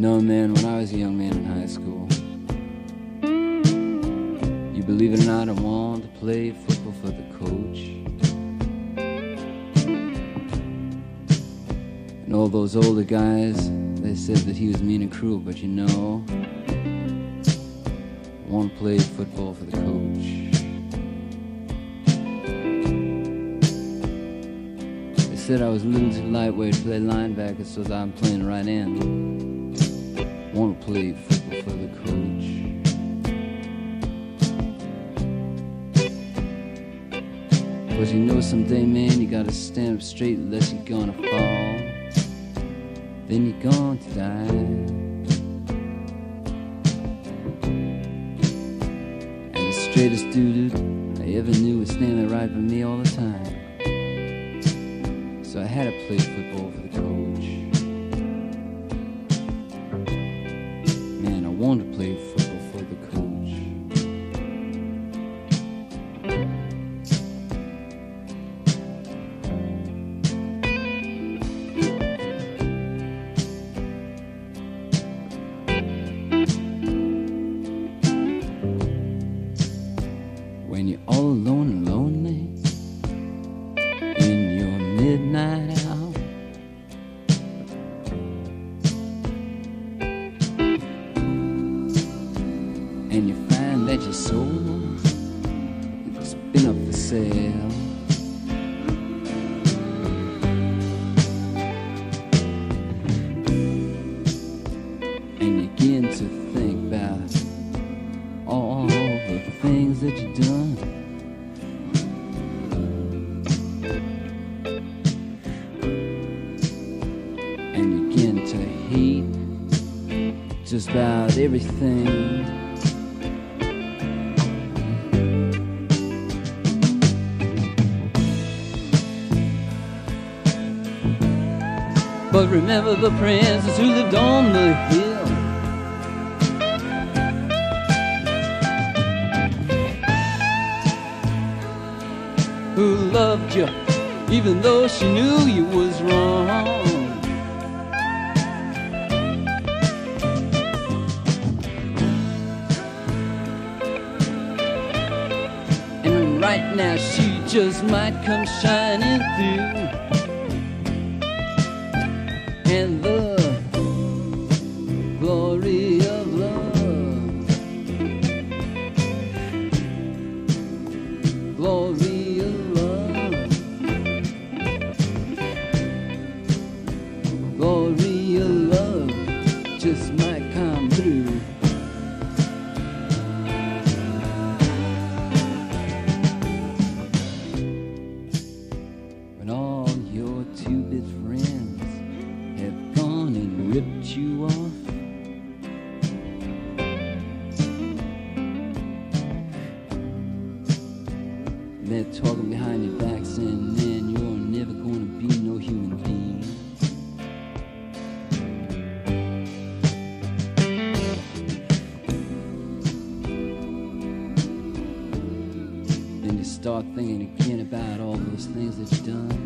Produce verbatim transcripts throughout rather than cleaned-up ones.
know, man, when I was a young man in high school, you believe it or not, I wanted to play football for the coach. And all those older guys, they said that he was mean and cruel, but you know, I want to play football for the coach. They said I was a little too lightweight to play linebacker, so I'm playing right end. I want to play football for the coach. Cause you know someday, man, you gotta stand up straight unless you're gonna fall. Then you're going to die. And the straightest dude I ever knew was standing right by me all the time. So I had to play football for the coach. Man, I wanted to play football for the coach. When you're all alone and lonely in your midnight hour, and you find that your soul has been up for sale, and you begin to think about all the things that you've done. And you begin to hate just about everything. But remember the princess who lived on the hill, who loved you even though she knew you was wrong. And right now she just might come shining through. And the glory of love, glory of love, glory of love just might come through. When all your two-bit friends have gone and ripped you off, they're talking behind your back saying, man, you're never gonna be no human being. Then you start thinking again about all those things that you've done.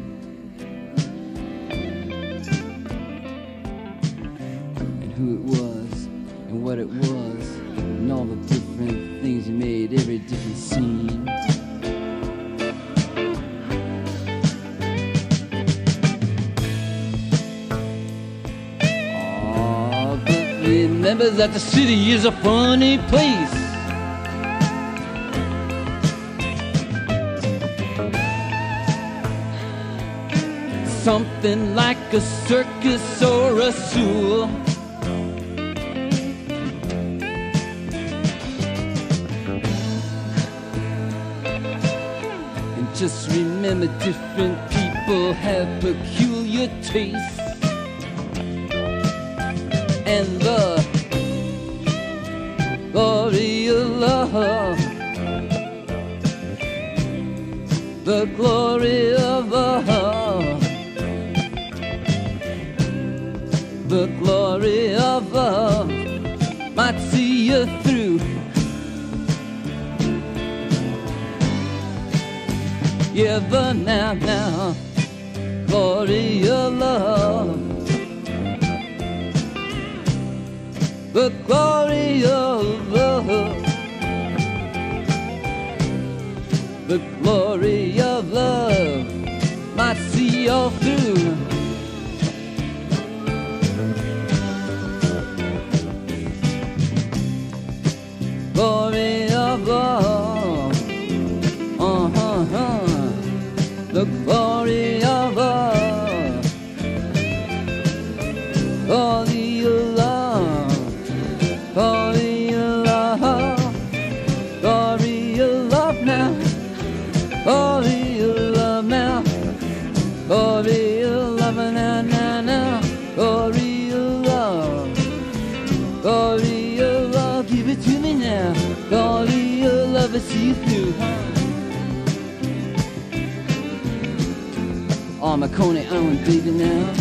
Who it was and what it was, and all the different things you made, every different scene. Oh, but remember that the city is a funny place. Something like a circus or a zoo. Just remember, different people have peculiar tastes, and the glory of love, the glory of love, the glory of love might see you through. Yeah, the now, now, glory of love, the glory of love, the glory of love might see all through. Glory of love, uh-huh, uh, the glory of love, glory of love, glory of love, glory of love now, glory of love now, glory of love now, now, now, glory of love, glory of love, give it to me now, glory of love, I see you through. Oh, my Coney Island baby now.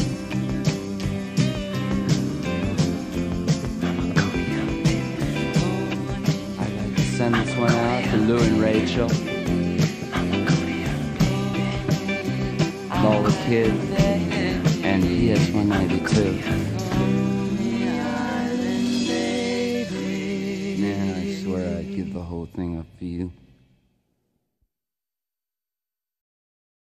I'd like to send this one out to Lou and Rachel, all the kids, and P S one ninety-two. Yeah, I swear I'd give the whole thing up for you.